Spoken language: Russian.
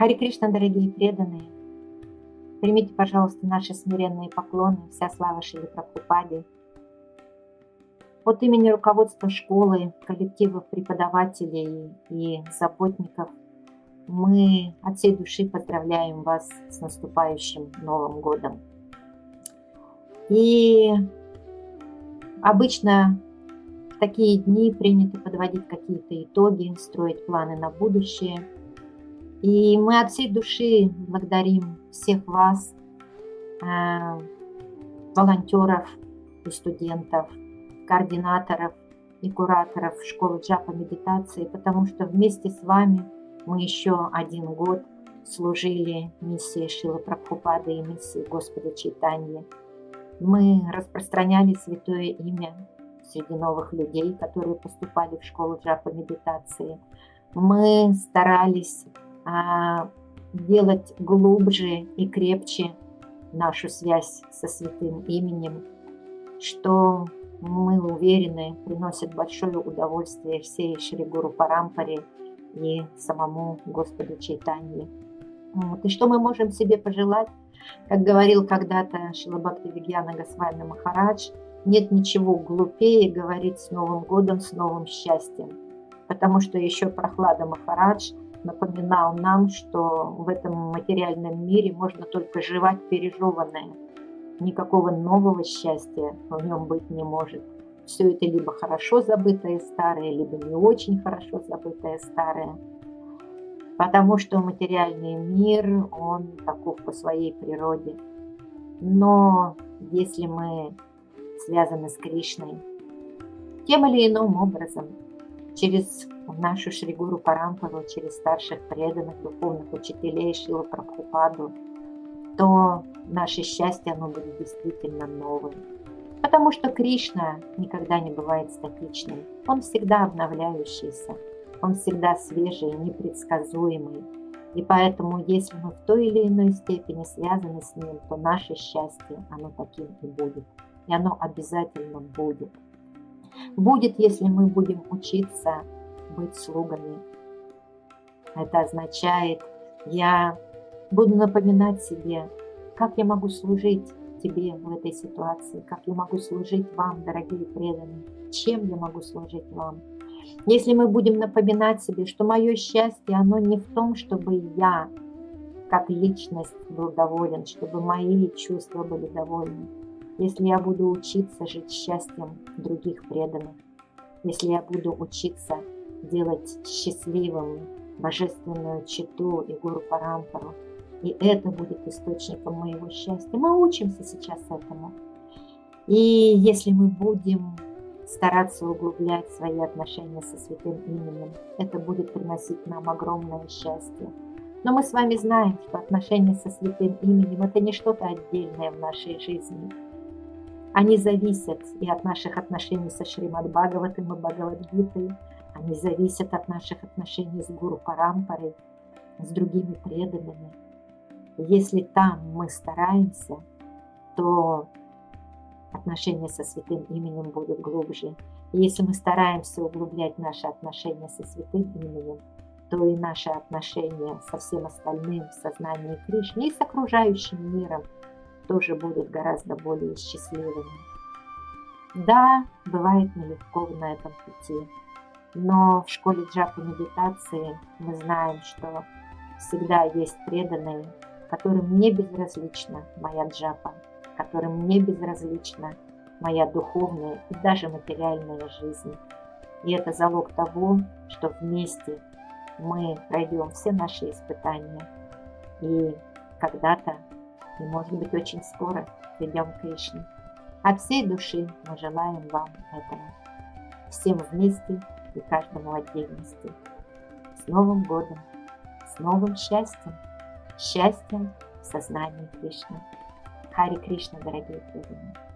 Хари Кришна, дорогие преданные, примите, пожалуйста, наши смиренные поклоны, вся слава Шриле Прабхупаде. От имени руководства школы, коллективов преподавателей и заботников мы от всей души поздравляем вас с наступающим Новым годом. И обычно в такие дни принято подводить какие-то итоги, строить планы на будущее. И мы от всей души благодарим всех вас, волонтеров и студентов, координаторов и кураторов школы джапа медитации, потому что вместе с вами мы еще 1 год служили миссии Шрилы Прабхупады и миссии Господа Чайтаньи. Мы распространяли святое имя среди новых людей, которые поступали в школу джапа медитации. Мы старались делать глубже и крепче нашу связь со святым именем, что, мы уверены, приносит большое удовольствие всей Шри Гуру Парампаре и самому Господу Чайтаньи. И что мы можем себе пожелать? Как говорил когда-то Шрила Бхактивигьяна Госвами Махарадж, нет ничего глупее говорить с Новым годом, с новым счастьем. Потому что еще Прохлада Махарадж напоминал нам, что в этом материальном мире можно только жевать пережеванное. Никакого нового счастья в нем быть не может. Все это либо хорошо забытое старое, либо не очень хорошо забытое старое. Потому что материальный мир, он таков по своей природе. Но если мы связаны с Кришной тем или иным образом, через нашу Шри Гуру Парампару, через старших преданных, духовных учителей Шрилу Прабхупаду, то наше счастье, оно будет действительно новым. Потому что Кришна никогда не бывает статичным. Он всегда обновляющийся, он всегда свежий, непредсказуемый. И поэтому, если мы в той или иной степени связаны с ним, то наше счастье, оно таким и будет. И оно обязательно будет. Будет, если мы будем учиться быть слугами. Это означает, я буду напоминать себе, как я могу служить тебе в этой ситуации, как я могу служить вам, дорогие преданные, чем я могу служить вам. Если мы будем напоминать себе, что мое счастье, оно не в том, чтобы я как личность был доволен, чтобы мои чувства были довольны. Если я буду учиться жить счастьем других преданных, если я буду учиться делать счастливым божественную читу и Гуру Парампару, и это будет источником моего счастья. Мы учимся сейчас этому. И если мы будем стараться углублять свои отношения со святым именем, это будет приносить нам огромное счастье. Но мы с вами знаем, что отношения со святым именем – это не что-то отдельное в нашей жизни. Они зависят и от наших отношений со Шримад Бхагаватом и Бхагавад-гитой, они зависят от наших отношений с Гуру Парампарой, с другими преданными. Если там мы стараемся, то отношения со святым именем будут глубже. И если мы стараемся углублять наши отношения со святым именем, то и наши отношения со всем остальным в сознании Кришны и с окружающим миром тоже будут гораздо более счастливыми. Да, бывает нелегко на этом пути, но в школе джапа медитации мы знаем, что всегда есть преданные, которым не безразлична моя джапа, которым не безразлична моя духовная и даже материальная жизнь. И это залог того, что вместе мы пройдем все наши испытания и когда-то, и может быть очень скоро, придем к Кришне. От всей души мы желаем вам этого. Всем вместе и каждому отдельности. С Новым годом, с новым счастьем, счастьем в сознании Кришны. Хари Кришна, дорогие преданные.